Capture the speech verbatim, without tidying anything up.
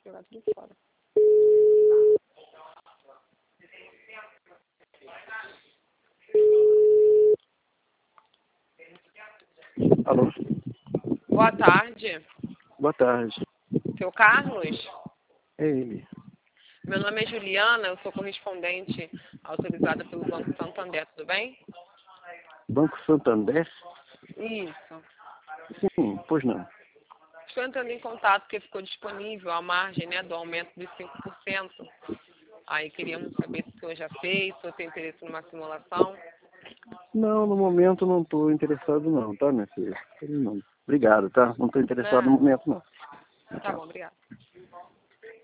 jogar tudo fora. Alô? Boa tarde. Boa tarde. Seu Carlos? É ele. Meu nome é Juliana, eu sou correspondente autorizada pelo Banco Santander, tudo bem? Banco Santander? Isso. Sim, pois não. Estou entrando em contato porque ficou disponível a margem, né, do aumento de cinco por cento. Aí queríamos saber se o senhor já fez, se o senhor tem interesse numa simulação. Não, no momento não estou interessado não, tá, minha filha? Não. Obrigado, tá? Não estou interessado no Não. momento não. Tá bom, obrigada.